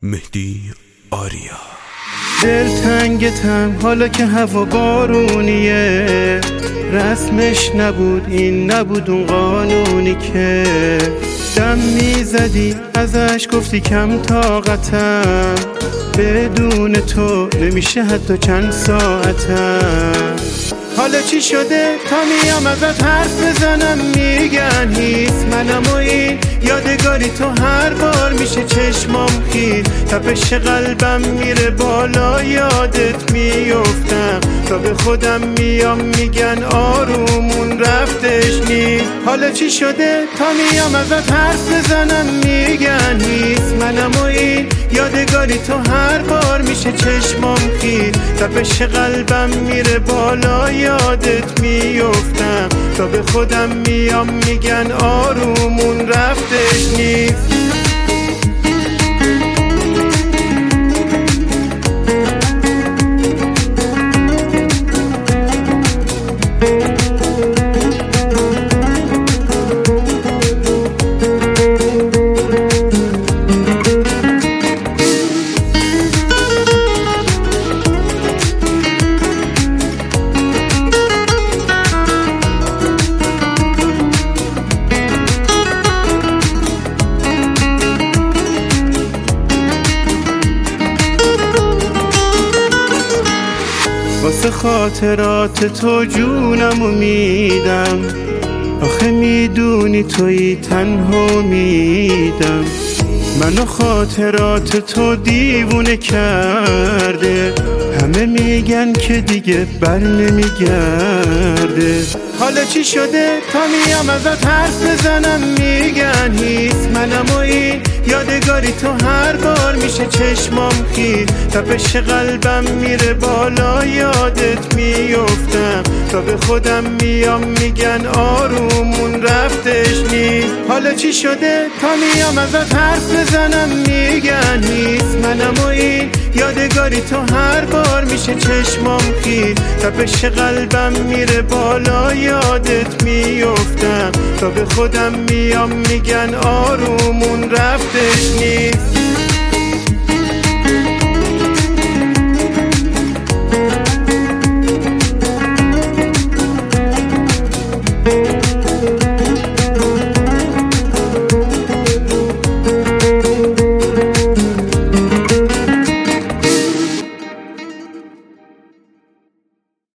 مهدی آریا. دلتنگتم حالا که هوا بارونیه، رسمش نبود این نبود اون قانونی که دم میزدی ازش گفتی کم طاقتم، بدون تو نمیشه حتی چند ساعتم. حالا چی شده تا میام ازت حرف بزنم میگن هیس منم و این یادگاری تو هر بار میشه چشمام خیز، تپش قلبم میره بالا یادت میفتم، تا به خودم میام میگن آرومون رفتش نیست. حالا چی شده تا میام ازت حرف بزنم میگن هیس منم و این یادگاری تو هر بار میشه چشمام خیز، تپش قلبم میره بالا یادت میفتم، تا به خودم میام میگن آرومون رفتش نیست. واسه خاطرات تو جونمو میدم، آخه میدونی تویی تنها میدم، منو خاطرات تو دیوونه کرده، همه میگن که دیگه بر نمیگرده. حالا چی شده تا میام ازت حرف بزنم میگن هیس منم و این یادگاری تو هر بار میشه چشمام خیز، تپش قلبم میره بالا یادت میفتم، تا به خودم میام میگن آرومون رفتش نیست. حالا چی شده تا میام ازت حرف بزنم میگن هیس منم و این یادگاری تو هر بار میشه چشمام خیز، تپش قلبم میره بالا یادت میفتم، تا به خودم میام میگن آرومون رفتش نیست.